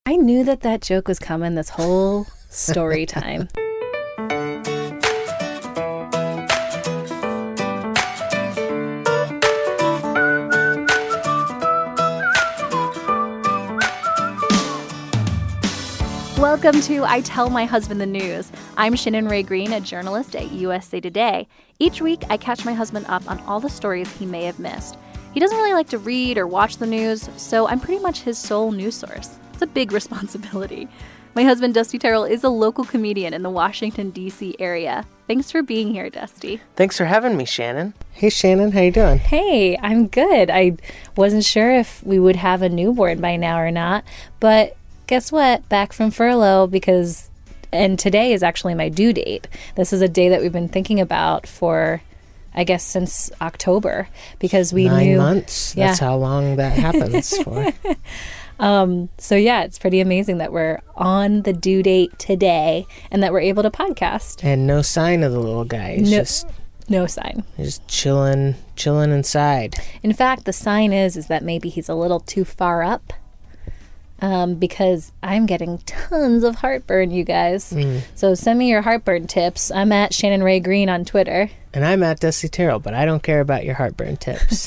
I knew that joke was coming this whole story time. Welcome to I Tell My Husband the News. I'm Shannon Ray Green, a journalist at USA Today. Each week, I catch my husband up on all the stories he may have missed. He doesn't really like to read or watch the news, so I'm pretty much his sole news source. It's a big responsibility. My husband, Dusty Terrell, is a local comedian in the Washington, D.C. area. Thanks for being here, Dusty. Thanks for having me, Shannon. Hey, Shannon, how you doing? Hey, I'm good. I wasn't sure if we would have a newborn by now or not, but guess what? Back from furlough and today is actually my due date. This is a day that we've been thinking about for, I guess, since October because we 9 knew 9 months. That's how long that happens for. So yeah, it's pretty amazing that we're on the due date today and that we're able to podcast. And no sign of the little guy. He's no sign. He's just chilling inside. In fact, the sign is that maybe he's a little too far up. Because I'm getting tons of heartburn, you guys. So send me your heartburn tips. I'm at Shannon Ray Green on Twitter. And I'm at Dusty Terrell, but I don't care about your heartburn tips.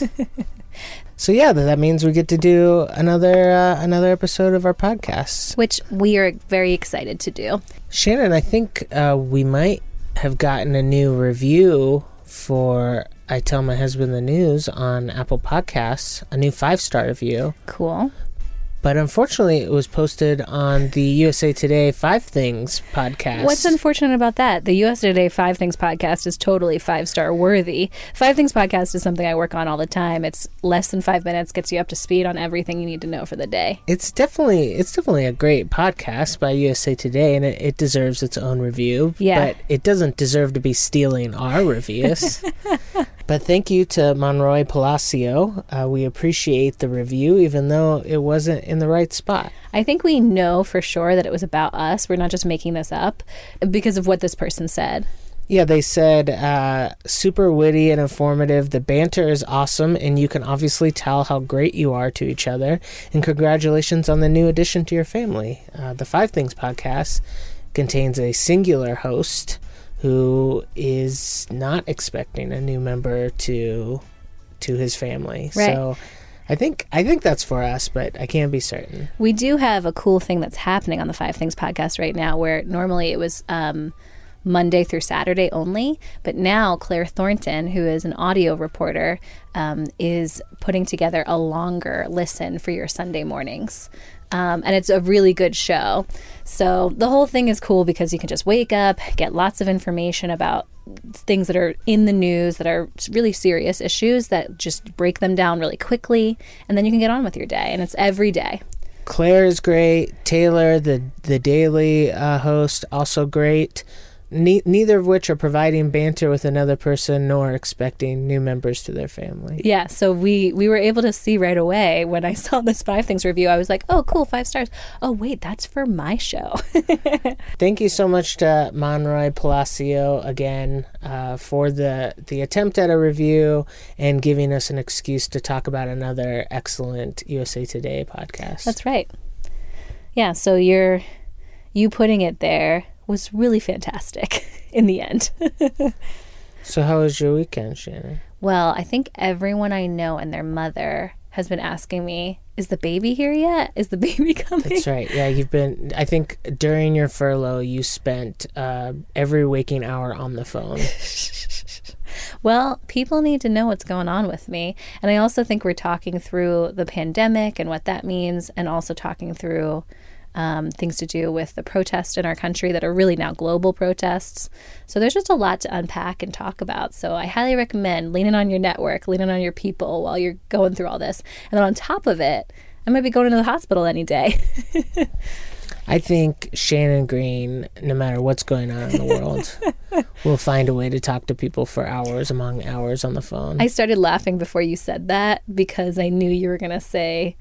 So yeah, that means we get to do another episode of our podcast. Which we are very excited to do. Shannon, I think we might have gotten a new review for I Tell My Husband the News on Apple Podcasts, a new 5-star review. Cool. But unfortunately, it was posted on the USA Today 5 Things podcast. What's unfortunate about that? The USA Today 5 Things podcast is totally 5-star worthy. 5 Things podcast is something I work on all the time. It's less than 5 minutes, gets you up to speed on everything you need to know for the day. It's definitely a great podcast by USA Today, and it deserves its own review. Yeah. But it doesn't deserve to be stealing our reviews. But thank you to Monroy Palacio. We appreciate the review, even though it wasn't in the right spot. I think we know for sure that it was about us. We're not just making this up because of what this person said. Yeah, they said, super witty and informative. The banter is awesome, and you can obviously tell how great you are to each other. And congratulations on the new addition to your family. The 5 Things podcast contains a singular host who is not expecting a new member to his family. Right. So I think that's for us, but I can't be certain. We do have a cool thing that's happening on the 5 Things podcast right now, where normally it was Monday through Saturday only, but now Claire Thornton, who is an audio reporter, is putting together a longer listen for your Sunday mornings. And it's a really good show. So the whole thing is cool because you can just wake up, get lots of information about things that are in the news that are really serious issues that just break them down really quickly. And then you can get on with your day. And it's every day. Claire is great. Taylor, the daily host, also great. Neither of which are providing banter with another person nor expecting new members to their family. Yeah, so we were able to see right away when I saw this 5 Things review. I was like, oh, cool, 5 stars. Oh, wait, that's for my show. Thank you so much to Monroy Palacio again for the attempt at a review and giving us an excuse to talk about another excellent USA Today podcast. That's right. Yeah, so you putting it there was really fantastic in the end. So how was your weekend, Shannon? Well, I think everyone I know and their mother has been asking me, is the baby here yet? Is the baby coming? That's right. Yeah, I think during your furlough, you spent every waking hour on the phone. Well, people need to know what's going on with me. And I also think we're talking through the pandemic and what that means, and also talking through things to do with the protests in our country that are really now global protests. So there's just a lot to unpack and talk about. So I highly recommend leaning on your network, leaning on your people while you're going through all this. And then on top of it, I might be going to the hospital any day. I think Shannon Green, no matter what's going on in the world, will find a way to talk to people for hours among hours on the phone. I started laughing before you said that because I knew you were going to say,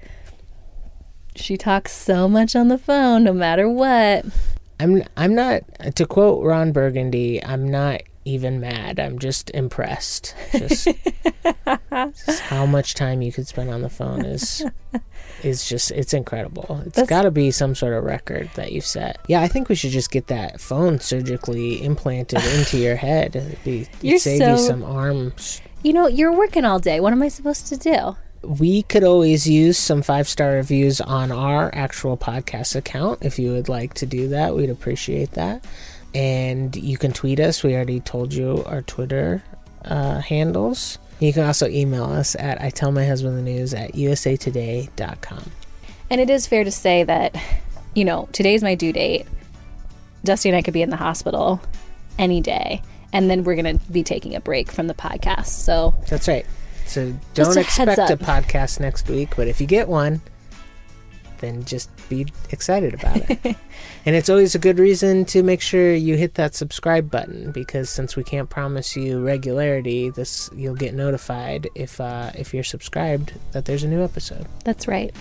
she talks so much on the phone, no matter what. I'm not, to quote Ron Burgundy, I'm not even mad. I'm just impressed. Just how much time you could spend on the phone is just, it's incredible. It's got to be some sort of record that you've set. Yeah, I think we should just get that phone surgically implanted into your head. It'd save you some arms. You're working all day. What am I supposed to do? We could always use some 5-star reviews on our actual podcast account. If you would like to do that, we'd appreciate that. And you can tweet us. We already told you our Twitter handles. You can also email us at itellmyhusbandthenews@usatoday.com. And it is fair to say that, today's my due date. Dusty and I could be in the hospital any day. And then we're going to be taking a break from the podcast. So that's right. So don't expect a podcast next week. But if you get one, then just be excited about it. And it's always a good reason to make sure you hit that subscribe button, because since we can't promise you regularity, you'll get notified if you're subscribed that there's a new episode. That's right.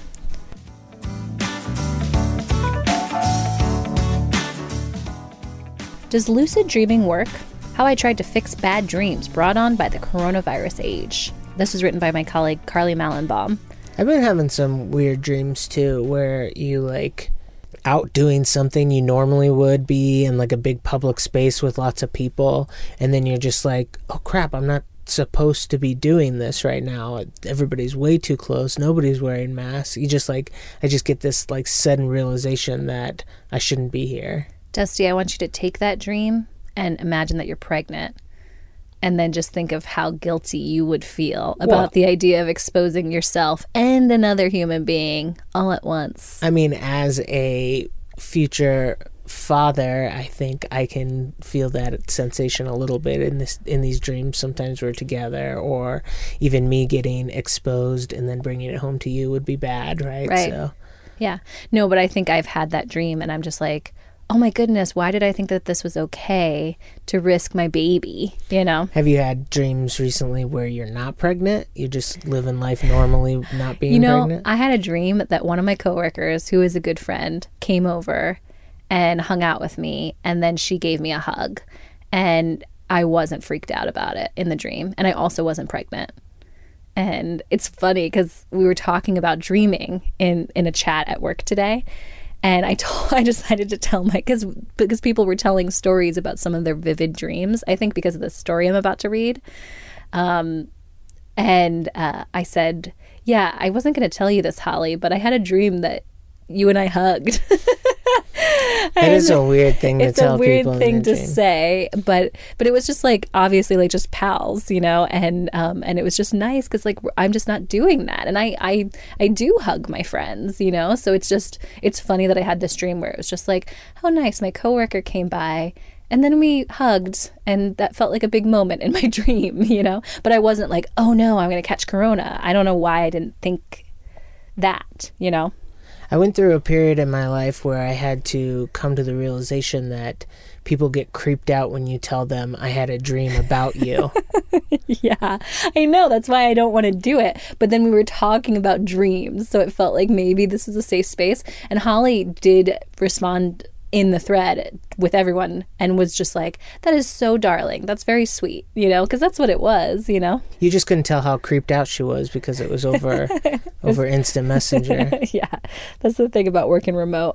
Does lucid dreaming work? How I tried to fix bad dreams brought on by the coronavirus age. This was written by my colleague Carly Mallenbaum. I've been having some weird dreams too, where you out doing something you normally would be in a big public space with lots of people, and then you're just like, oh crap, I'm not supposed to be doing this right now. Everybody's way too close. Nobody's wearing masks. I just get this sudden realization that I shouldn't be here. Dusty, I want you to take that dream and imagine that you're pregnant. And then just think of how guilty you would feel about the idea of exposing yourself and another human being all at once. I mean, as a future father, I think I can feel that sensation a little bit in these dreams. Sometimes we're together, or even me getting exposed and then bringing it home to you would be bad, right? Right. So. Yeah. No, but I think I've had that dream, and I'm just like, oh my goodness, why did I think that this was okay to risk my baby, Have you had dreams recently where you're not pregnant? You're just living life normally, not being pregnant? I had a dream that one of my coworkers, who is a good friend, came over and hung out with me, and then she gave me a hug. And I wasn't freaked out about it in the dream, and I also wasn't pregnant. And it's funny because we were talking about dreaming in a chat at work today. And I decided to tell because people were telling stories about some of their vivid dreams, I think because of the story I'm about to read. I said, yeah, I wasn't going to tell you this, Holly, but I had a dream that you and I hugged. That is a weird thing to tell people. It's a weird thing to say, but it was just obviously just pals, and it was just nice because I'm just not doing that, and I do hug my friends, so it's funny that I had this dream where it was just how nice, my coworker came by and then we hugged, and that felt like a big moment in my dream, but I wasn't oh no, I'm gonna catch corona. I don't know why I didn't think that, I went through a period in my life where I had to come to the realization that people get creeped out when you tell them I had a dream about you. Yeah, I know. That's why I don't want to do it. But then we were talking about dreams, so it felt like maybe this was a safe space. And Holly did respond in the thread with everyone and was just like, that is so darling. That's very sweet, because that's what it was, You just couldn't tell how creeped out she was because it was over instant messenger. Yeah, that's the thing about working remote.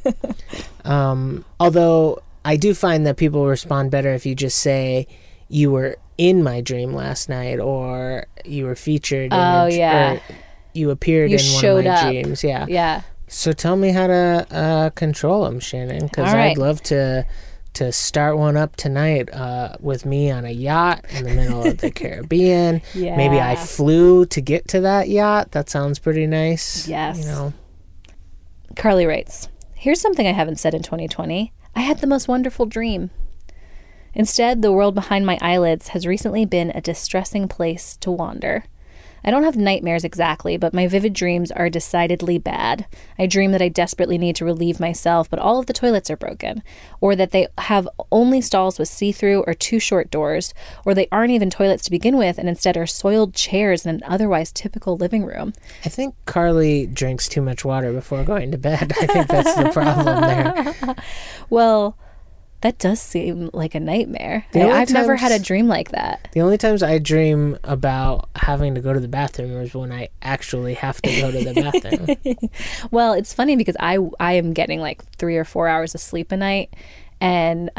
Although I do find that people respond better if you just say you were in my dream last night, or you were featured or you appeared in one of my dreams. Yeah. Yeah. So tell me how to control them, Shannon, because I'd love to start one up tonight with me on a yacht in the middle of the Caribbean. Yeah. Maybe I flew to get to that yacht. That sounds pretty nice. Yes. Carly writes, here's something I haven't said in 2020. I had the most wonderful dream. Instead, the world behind my eyelids has recently been a distressing place to wander. I don't have nightmares exactly, but my vivid dreams are decidedly bad. I dream that I desperately need to relieve myself, but all of the toilets are broken, or that they have only stalls with see-through or too short doors, or they aren't even toilets to begin with and instead are soiled chairs in an otherwise typical living room. I think Carly drinks too much water before going to bed. I think that's the problem there. Well, That does seem like a nightmare. The only I've never times- had a dream like that. The only times I dream about having to go to the bathroom is when I actually have to go to the bathroom. Well, it's funny because I am getting like 3 or 4 hours of sleep a night, and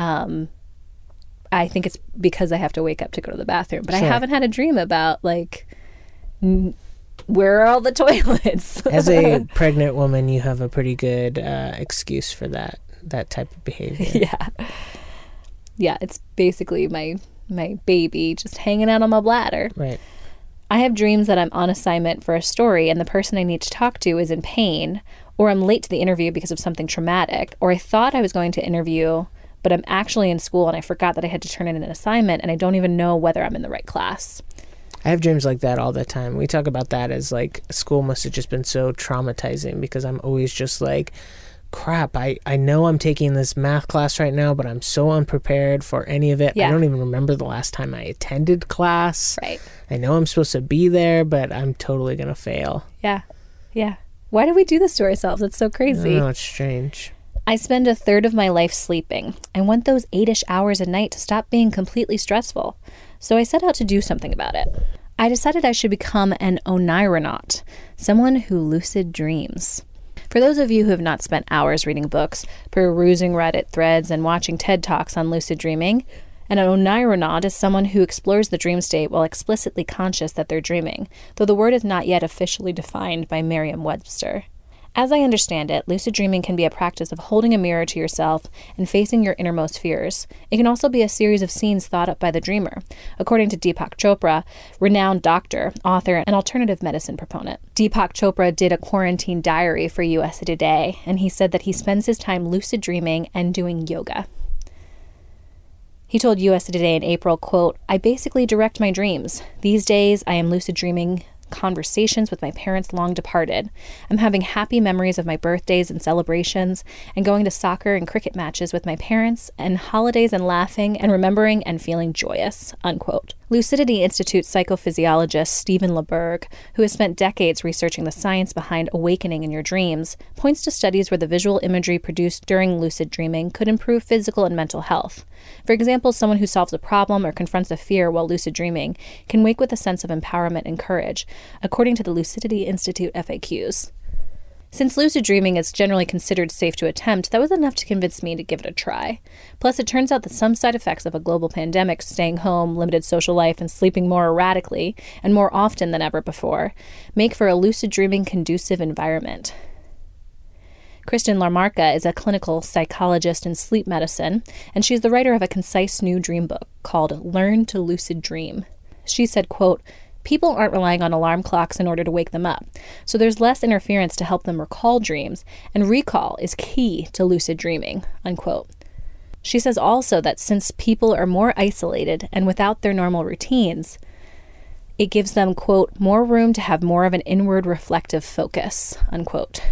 I think it's because I have to wake up to go to the bathroom. But I Sure. haven't had a dream about like where are all the toilets? As a pregnant woman, you have a pretty good excuse for that type of behavior. Yeah, it's basically my baby just hanging out on my bladder. Right. I have dreams that I'm on assignment for a story and the person I need to talk to is in pain, or I'm late to the interview because of something traumatic, or I thought I was going to interview, but I'm actually in school and I forgot that I had to turn in an assignment and I don't even know whether I'm in the right class. I have dreams like that all the time. We talk about that as like school must have just been so traumatizing because I'm always just like, crap, I know I'm taking this math class right now, but I'm so unprepared for any of it. Yeah. I don't even remember the last time I attended class. Right. I know I'm supposed to be there, but I'm totally going to fail. Yeah. Why do we do this to ourselves? It's so crazy. Oh, it's strange. I spend a third of my life sleeping. I want those 8-ish hours a night to stop being completely stressful. So I set out to do something about it. I decided I should become an onironaut, someone who lucid dreams. For those of you who have not spent hours reading books, perusing Reddit threads, and watching TED Talks on lucid dreaming, an onironaut is someone who explores the dream state while explicitly conscious that they're dreaming, though the word is not yet officially defined by Merriam-Webster. As I understand it, lucid dreaming can be a practice of holding a mirror to yourself and facing your innermost fears. It can also be a series of scenes thought up by the dreamer, according to Deepak Chopra, renowned doctor, author, and alternative medicine proponent. Deepak Chopra did a quarantine diary for USA Today, and he said that he spends his time lucid dreaming and doing yoga. He told USA Today in April, quote, "I basically direct my dreams. These days, I am lucid dreaming conversations with my parents long departed. I'm having happy memories of my birthdays and celebrations, and going to soccer and cricket matches with my parents, and holidays and laughing and remembering and feeling joyous," unquote. Lucidity Institute psychophysiologist Stephen LeBerg, who has spent decades researching the science behind awakening in your dreams, points to studies where the visual imagery produced during lucid dreaming could improve physical and mental health. For example, someone who solves a problem or confronts a fear while lucid dreaming can wake with a sense of empowerment and courage, according to the Lucidity Institute FAQs. Since lucid dreaming is generally considered safe to attempt, that was enough to convince me to give it a try. Plus, it turns out that some side effects of a global pandemic, staying home, limited social life, and sleeping more erratically, and more often than ever before, make for a lucid dreaming conducive environment. Kristen Lamarca is a clinical psychologist in sleep medicine, and she's the writer of a concise new dream book called Learn to Lucid Dream. She said, quote, "People aren't relying on alarm clocks in order to wake them up, so there's less interference to help them recall dreams, and recall is key to lucid dreaming," unquote. She says also that since people are more isolated and without their normal routines, it gives them, quote, "more room to have more of an inward reflective focus," unquote.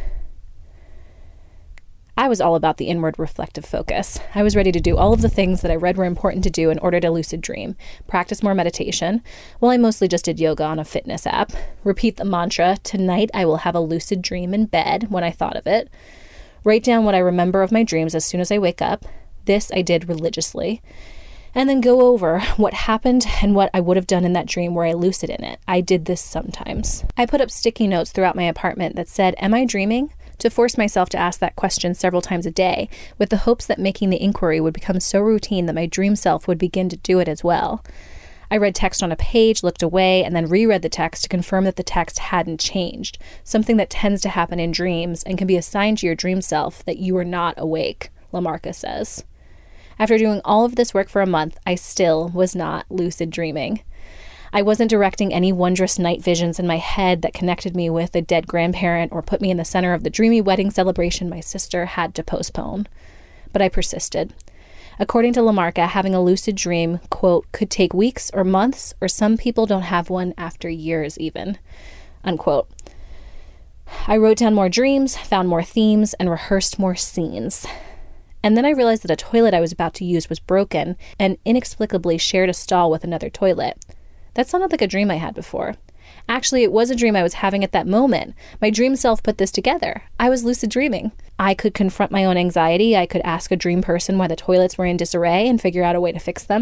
I was all about the inward reflective focus. I was ready to do all of the things that I read were important to do in order to lucid dream, practice more meditation. Well, I mostly just did yoga on a fitness app, repeat the mantra, "Tonight I will have a lucid dream in bed," when I thought of it, write down what I remember of my dreams as soon as I wake up. This I did religiously. And then go over what happened and what I would have done in that dream were I lucid in it. I did this sometimes. I put up sticky notes throughout my apartment that said, "Am I dreaming?" to force myself to ask that question several times a day, with the hopes that making the inquiry would become so routine that my dream self would begin to do it as well. I read text on a page, looked away, and then reread the text to confirm that the text hadn't changed, something that tends to happen in dreams and can be a sign to your dream self that you are not awake, Lamarca says. After doing all of this work for a month, I still was not lucid dreaming. I wasn't directing any wondrous night visions in my head that connected me with a dead grandparent or put me in the center of the dreamy wedding celebration my sister had to postpone. But I persisted. According to Lamarca, having a lucid dream, quote, "could take weeks or months, or some people don't have one after years even," unquote. I wrote down more dreams, found more themes, and rehearsed more scenes. And then I realized that a toilet I was about to use was broken and inexplicably shared a stall with another toilet. That sounded like a dream I had before. Actually, it was a dream I was having at that moment. My dream self put this together. I was lucid dreaming. I could confront my own anxiety. I could ask a dream person why the toilets were in disarray and figure out a way to fix them.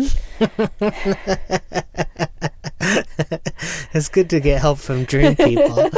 It's good to get help from dream people.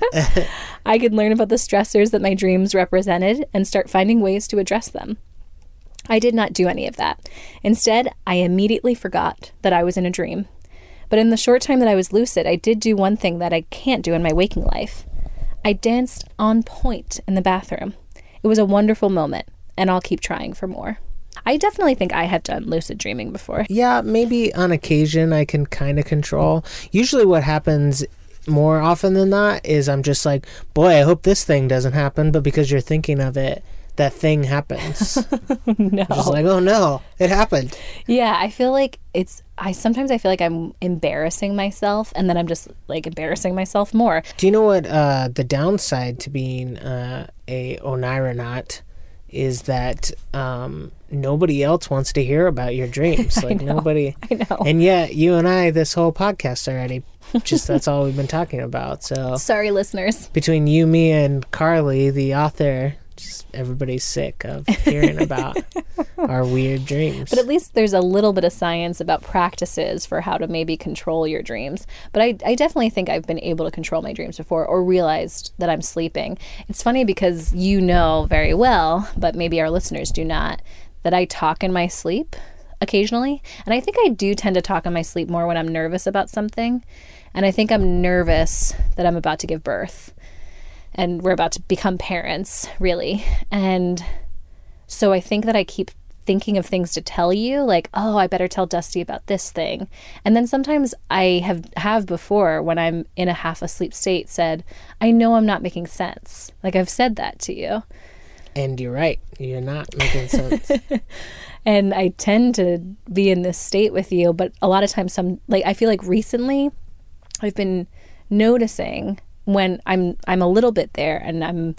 I could learn about the stressors that my dreams represented and start finding ways to address them. I did not do any of that. Instead, I immediately forgot that I was in a dream. But in the short time that I was lucid, I did do one thing that I can't do in my waking life. I danced on point in the bathroom. It was a wonderful moment, and I'll keep trying for more. I definitely think I have done lucid dreaming before. Yeah, maybe on occasion I can kind of control. Usually what happens more often than not is I'm just like, boy, I hope this thing doesn't happen. But because you're thinking of it, that thing happens. No. Just like, oh no, it happened. Yeah, I feel like sometimes I feel like I'm embarrassing myself, and then I'm just like embarrassing myself more. Do you know what the downside to being a Onironaut is? That nobody else wants to hear about your dreams. Like nobody. I know. And yet you and I, this whole podcast already, just that's all we've been talking about. So sorry, listeners. Between you, me, and Carly, the author, just everybody's sick of hearing about our weird dreams. But at least there's a little bit of science about practices for how to maybe control your dreams. But I definitely think I've been able to control my dreams before, or realized that I'm sleeping. It's funny because you know very well, but maybe our listeners do not, that I talk in my sleep occasionally. And I think I do tend to talk in my sleep more when I'm nervous about something. And I think I'm nervous that I'm about to give birth. And we're about to become parents, really. And so I think that I keep thinking of things to tell you, like, oh, I better tell Dusty about this thing. And then sometimes I have before, when I'm in a half asleep state, said, I know I'm not making sense. Like, I've said that to you. And you're right. You're not making sense. And I tend to be in this state with you. But a lot of times, I feel like recently I've been noticing when I'm a little bit there, and I'm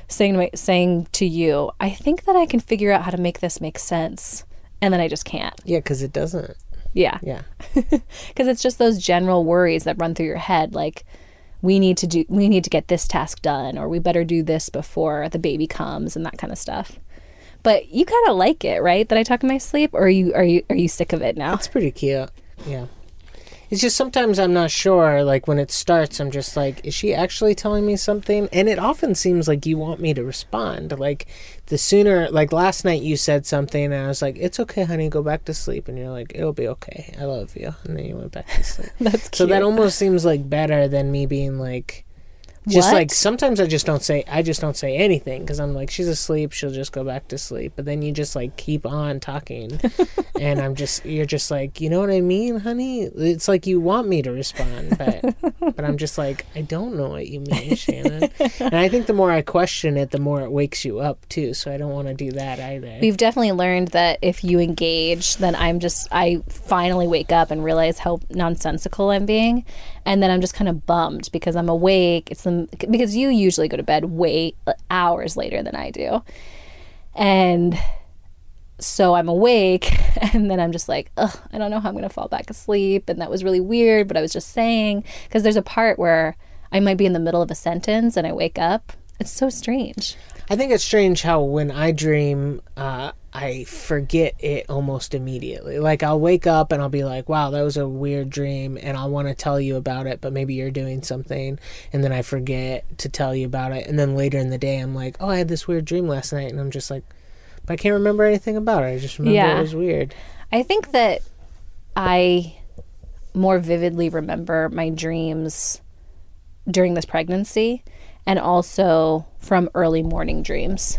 saying to you, I think that I can figure out how to make this make sense, and then I just can't. Yeah, because it doesn't. Yeah. Because it's just those general worries that run through your head, like we need to get this task done, or we better do this before the baby comes, and that kind of stuff. But you kind of like it, right? That I talk in my sleep, or are you sick of it now? It's pretty cute. Yeah. It's just sometimes I'm not sure, like when it starts, I'm just like, is she actually telling me something? And it often seems like you want me to respond. Like the sooner, like last night you said something and I was like, it's okay, honey, go back to sleep. And you're like, it'll be okay. I love you. And then you went back to sleep. That's cute. So that almost seems like better than me being like, just what? like sometimes I just don't say anything because I'm like, she's asleep, she'll just go back to sleep. But then you just like keep on talking. And you're just like, you know what I mean, honey? It's like you want me to respond, but I'm just like, I don't know what you mean, Shannon. And I think the more I question it, the more it wakes you up too. So I don't want to do that either. We've definitely learned that if you engage, then I finally wake up and realize how nonsensical I'm being. And then I'm just kind of bummed because I'm awake. Because you usually go to bed way hours later than I do. And so I'm awake, and then I'm just like, ugh, I don't know how I'm going to fall back asleep. And that was really weird, but I was just saying, because there's a part where I might be in the middle of a sentence and I wake up. It's so strange. I think it's strange how when I dream, I forget it almost immediately. Like I'll wake up and I'll be like, wow, that was a weird dream, and I'll want to tell you about it, but maybe you're doing something, and then I forget to tell you about it. And then later in the day, I'm like, oh, I had this weird dream last night, and I'm just like, but I can't remember anything about it. I just remember it was weird. I think that I more vividly remember my dreams during this pregnancy and also from early morning dreams.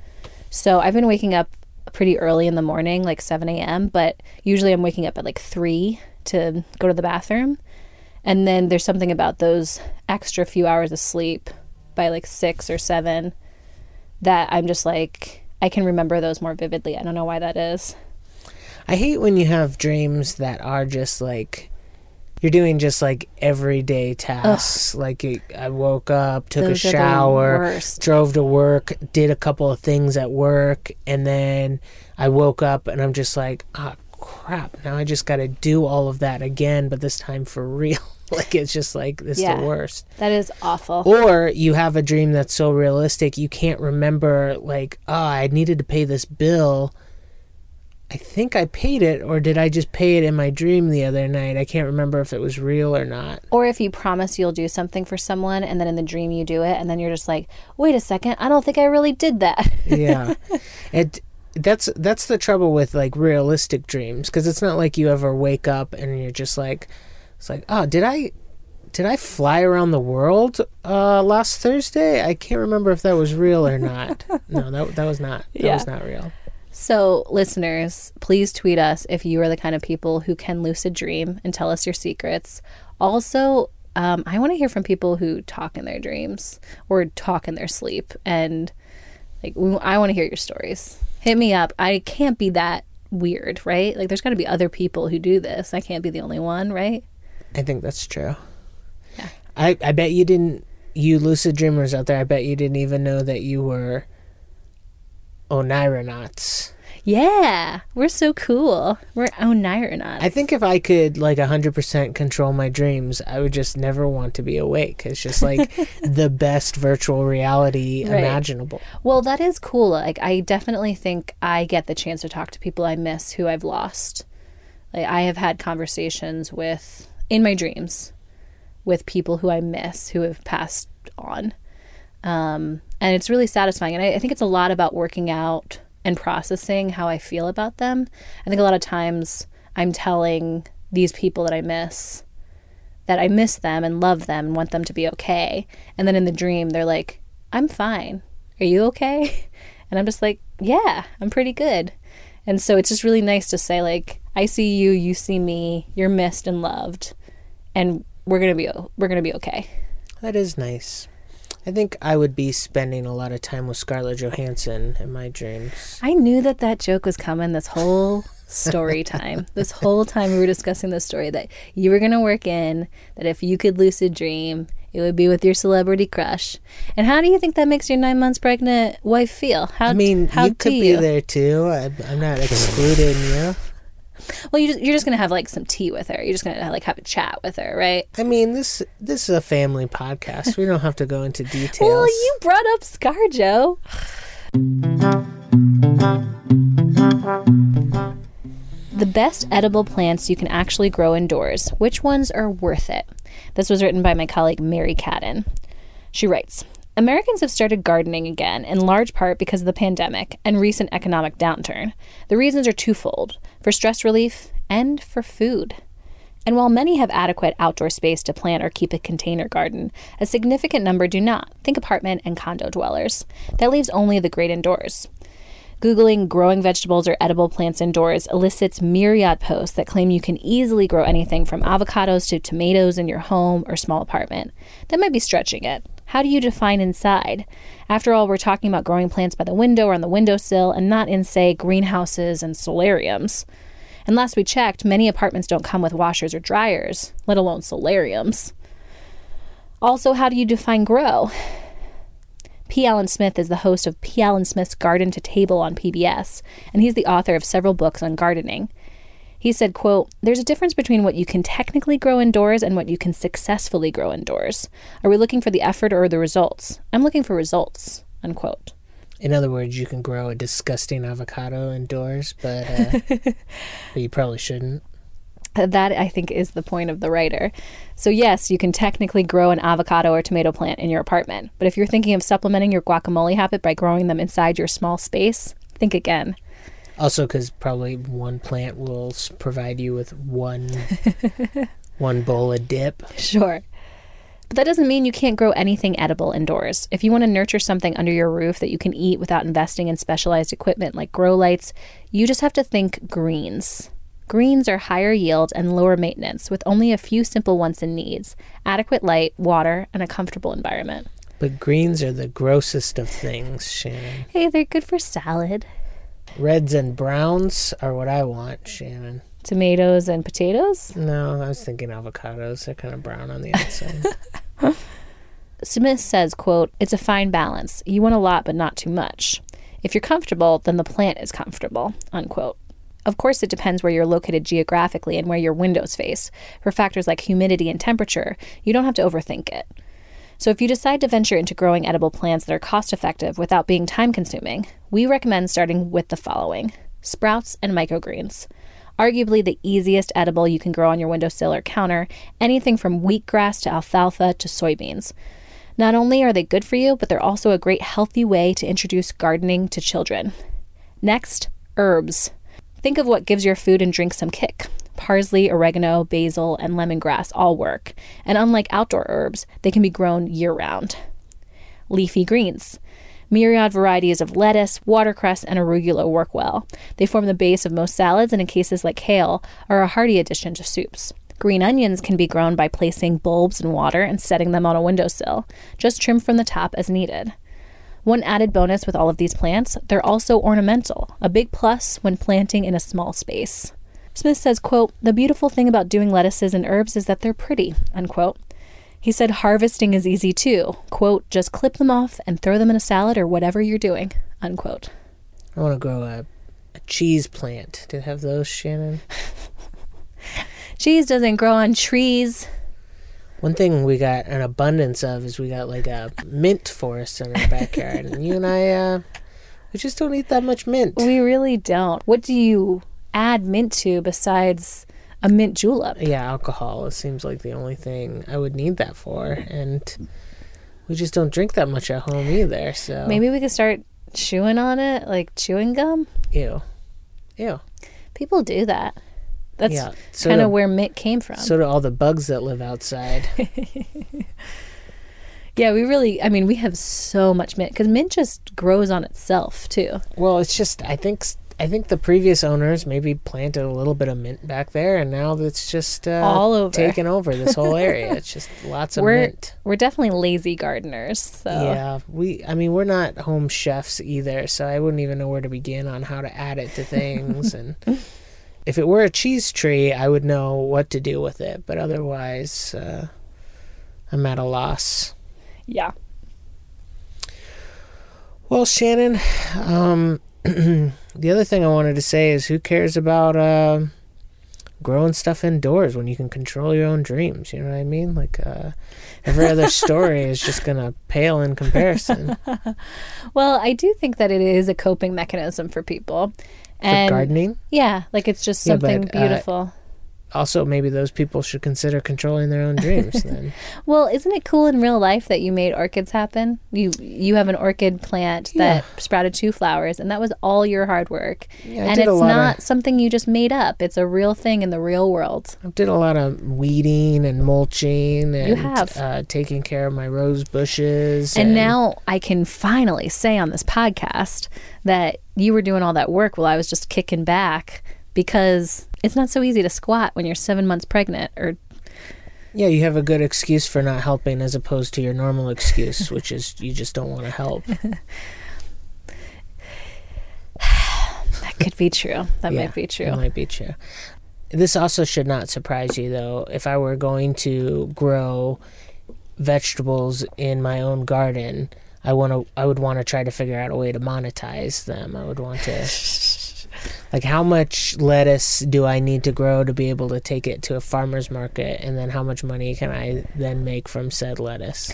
So I've been waking up pretty early in the morning, like 7 a.m., but usually I'm waking up at like 3 to go to the bathroom. And then there's something about those extra few hours of sleep by like 6 or 7 that I'm just like, I can remember those more vividly. I don't know why that is. I hate when you have dreams that are just like, you're doing just like everyday tasks. Ugh. Like I woke up, took a shower, drove to work, did a couple of things at work, and then I woke up and I'm just like, oh crap, now I just got to do all of that again, but this time for real. Like, it's just like, it's Yeah. the worst. That is awful. Or you have a dream that's so realistic you can't remember, like, oh, I needed to pay this bill. I think I paid it, or did I just pay it in my dream the other night? I can't remember if it was real or not. Or if you promise you'll do something for someone and then in the dream you do it and then you're just like, wait a second, I don't think I really did that. Yeah. That's the trouble with, like, realistic dreams, because it's not like you ever wake up and you're just like, it's like, oh, did I fly around the world last Thursday? I can't remember if that was real or not. No, that was not. That was not real. So, listeners, please tweet us if you are the kind of people who can lucid dream and tell us your secrets. Also, I want to hear from people who talk in their dreams or talk in their sleep. And like, I want to hear your stories. Hit me up. I can't be that weird, right? Like, there's got to be other people who do this. I can't be the only one, right? I think that's true. Yeah. I bet you didn't, you lucid dreamers out there, I bet you didn't even know that you were Onironauts. Yeah, we're so cool. We're Onironauts. I think if I could, like, 100% control my dreams, I would just never want to be awake. It's just like the best virtual reality imaginable. Well, that is cool. Like, I definitely think I get the chance to talk to people I miss who I've lost. Like, I have had conversations with, in my dreams, with people who I miss who have passed on. And it's really satisfying. And I think it's a lot about working out and processing how I feel about them. I think a lot of times I'm telling these people that I miss them and love them and want them to be okay. And then in the dream, they're like, I'm fine. Are you okay? And I'm just like, yeah, I'm pretty good. And so it's just really nice to say, like, I see you, you see me, you're missed and loved, and we're gonna be okay. That is nice. I think I would be spending a lot of time with Scarlett Johansson in my dreams. I knew that joke was coming this whole story time. This whole time we were discussing this story, that you were going to work in, that if you could lucid dream, it would be with your celebrity crush. And how do you think that makes your 9 months pregnant wife feel? I mean, you could be there too. I'm not excluding you. Well, you're just going to have, like, some tea with her. You're just going to, like, have a chat with her, right? I mean, this is a family podcast. We don't have to go into details. Well, you brought up ScarJo. The best edible plants you can actually grow indoors. Which ones are worth it? This was written by my colleague Mary Cadden. She writes, Americans have started gardening again, in large part because of the pandemic and recent economic downturn. The reasons are twofold: for stress relief and for food. And while many have adequate outdoor space to plant or keep a container garden, a significant number do not. Think apartment and condo dwellers. That leaves only the great indoors. Googling growing vegetables or edible plants indoors elicits myriad posts that claim you can easily grow anything from avocados to tomatoes in your home or small apartment. That might be stretching it. How do you define inside? After all, we're talking about growing plants by the window or on the windowsill and not in, say, greenhouses and solariums. And last we checked, many apartments don't come with washers or dryers, let alone solariums. Also, how do you define grow? P. Allen Smith is the host of P. Allen Smith's Garden to Table on PBS, and he's the author of several books on gardening. He said, quote, there's a difference between what you can technically grow indoors and what you can successfully grow indoors. Are we looking for the effort or the results? I'm looking for results, unquote. In other words, you can grow a disgusting avocado indoors, but you probably shouldn't. That, I think, is the point of the writer. So yes, you can technically grow an avocado or tomato plant in your apartment. But if you're thinking of supplementing your guacamole habit by growing them inside your small space, think again. Also, because probably one plant will provide you with one bowl of dip. Sure. But that doesn't mean you can't grow anything edible indoors. If you want to nurture something under your roof that you can eat without investing in specialized equipment like grow lights, you just have to think greens. Greens are higher yield and lower maintenance with only a few simple wants and needs: adequate light, water, and a comfortable environment. But greens are the grossest of things, Shannon. Hey, they're good for salad. Reds and browns are what I want, Shannon. Tomatoes and potatoes? No, I was thinking avocados. They're kind of brown on the outside. Smith says, quote, it's a fine balance. You want a lot, but not too much. If you're comfortable, then the plant is comfortable, unquote. Of course, it depends where you're located geographically and where your windows face. For factors like humidity and temperature, you don't have to overthink it. So if you decide to venture into growing edible plants that are cost-effective without being time-consuming, we recommend starting with the following: sprouts and microgreens. Arguably the easiest edible you can grow on your windowsill or counter, anything from wheatgrass to alfalfa to soybeans. Not only are they good for you, but they're also a great healthy way to introduce gardening to children. Next, herbs. Think of what gives your food and drink some kick. Parsley, oregano, basil, and lemongrass all work, and unlike outdoor herbs, they can be grown year-round. Leafy greens. Myriad varieties of lettuce, watercress, and arugula work well. They form the base of most salads, and in cases like kale, are a hearty addition to soups. Green onions can be grown by placing bulbs in water and setting them on a windowsill. Just trim from the top as needed. One added bonus with all of these plants, they're also ornamental, a big plus when planting in a small space. Smith says, quote, "The beautiful thing about doing lettuces and herbs is that they're pretty," unquote. He said harvesting is easy too. Quote, "Just clip them off and throw them in a salad or whatever you're doing," unquote. I want to grow a cheese plant. Do you have those, Shannon? Cheese doesn't grow on trees. One thing we got an abundance of is we got like a mint forest in our backyard. And you and I, we just don't eat that much mint. We really don't. What do you add mint to besides a mint julep? Yeah, alcohol. It seems like the only thing I would need that for. And we just don't drink that much at home either. So maybe we could start chewing on it, like chewing gum. Ew. People do that. That's so kind of where mint came from. So do all the bugs that live outside. Yeah, we have so much mint because mint just grows on itself too. Well, it's just, I think the previous owners maybe planted a little bit of mint back there, and now it's just all over, taken over this whole area. It's just lots of mint. We're definitely lazy gardeners. So yeah, we're not home chefs either, so I wouldn't even know where to begin on how to add it to things. And if it were a cheese tree, I would know what to do with it, but otherwise, I'm at a loss. Yeah. Well, Shannon, the other thing I wanted to say is, who cares about growing stuff indoors when you can control your own dreams? You know what I mean? Like, every other story is just going to pale in comparison. Well, I do think that it is a coping mechanism for people. For gardening? Yeah, like it's just something beautiful. Also, maybe those people should consider controlling their own dreams then. Well, isn't it cool in real life that you made orchids happen? You have an orchid plant that sprouted 2 flowers, and that was all your hard work. Yeah, and it's not something you just made up. It's a real thing in the real world. I did a lot of weeding and mulching and you have. Taking care of my rose bushes. And now I can finally say on this podcast that you were doing all that work while I was just kicking back, because it's not so easy to squat when you're 7 months pregnant. Yeah, you have a good excuse for not helping as opposed to your normal excuse, which is you just don't want to help. That could be true. That might be true. It might be true. This also should not surprise you, though. If I were going to grow vegetables in my own garden, I would want to try to figure out a way to monetize them. I would want to... Like, how much lettuce do I need to grow to be able to take it to a farmer's market? And then how much money can I then make from said lettuce?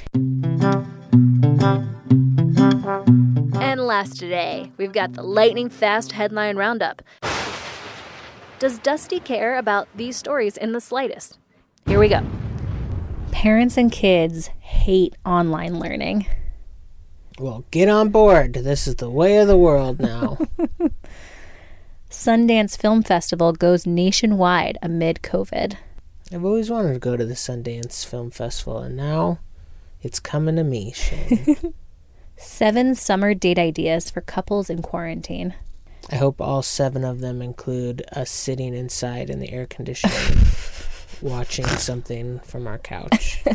And last today, we've got the lightning fast headline roundup. Does Dusty care about these stories in the slightest? Here we go. Parents and kids hate online learning. Well, get on board. This is the way of the world now. Sundance Film Festival goes nationwide amid COVID. I've always wanted to go to the Sundance Film Festival, and now it's coming to me, Shane. 7 summer date ideas for couples in quarantine. I hope all 7 of them include us sitting inside in the air conditioning, watching something from our couch.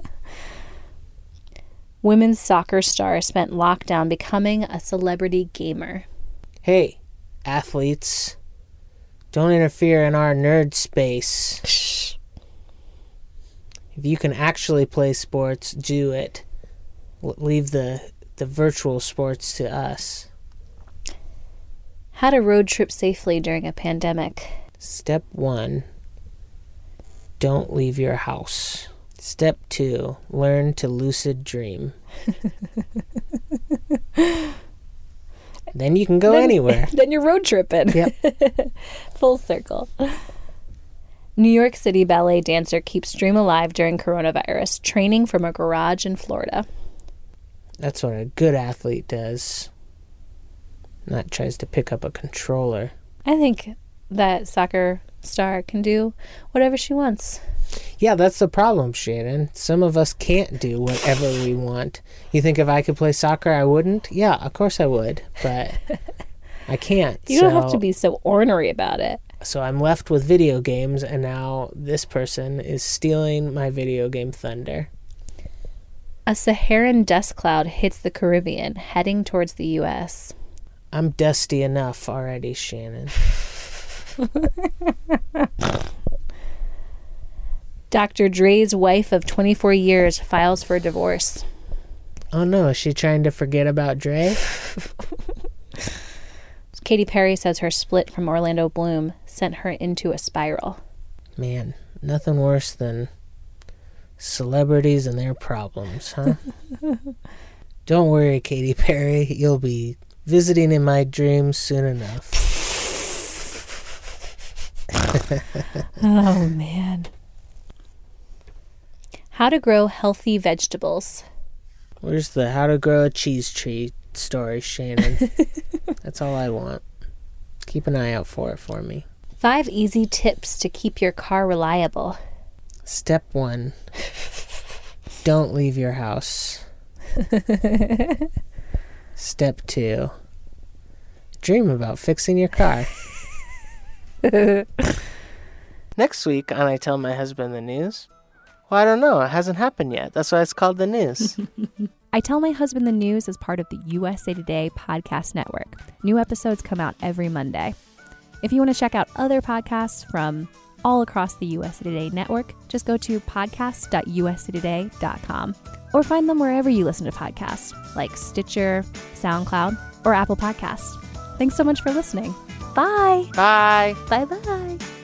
Women's soccer star spent lockdown becoming a celebrity gamer. Hey, athletes, don't interfere in our nerd space. Shh. If you can actually play sports, do it. Leave the virtual sports to us. How to road trip safely during a pandemic. Step 1, don't leave your house. Step 2, learn to lucid dream. Then you can go anywhere. Then you're road tripping. Yep. Full circle. New York City ballet dancer keeps dream alive during coronavirus, training from a garage in Florida. That's what a good athlete does. Not tries to pick up a controller. I think that soccer star can do whatever she wants. Yeah, that's the problem, Shannon. Some of us can't do whatever we want. You think if I could play soccer, I wouldn't? Yeah, of course I would, but I can't. You don't have to be so ornery about it. So I'm left with video games, and now this person is stealing my video game thunder. A Saharan dust cloud hits the Caribbean, heading towards the U.S. I'm dusty enough already, Shannon. Dr. Dre's wife of 24 years files for divorce. Oh no, is she trying to forget about Dre? Katy Perry says her split from Orlando Bloom sent her into a spiral. Man, nothing worse than celebrities and their problems, huh? Don't worry, Katy Perry. You'll be visiting in my dreams soon enough. Oh, man. How to grow healthy vegetables. Where's the how to grow a cheese tree story, Shannon? That's all I want. Keep an eye out for it for me. 5 easy tips to keep your car reliable. Step 1. Don't leave your house. Step 2. Dream about fixing your car. Next week on I Tell My Husband the News. Well, I don't know. It hasn't happened yet. That's why it's called the news. I Tell My Husband the News is part of the USA Today podcast network. New episodes come out every Monday. If you want to check out other podcasts from all across the USA Today network, just go to podcast.usatoday.com or find them wherever you listen to podcasts, like Stitcher, SoundCloud, or Apple Podcasts. Thanks so much for listening. Bye. Bye. Bye-bye.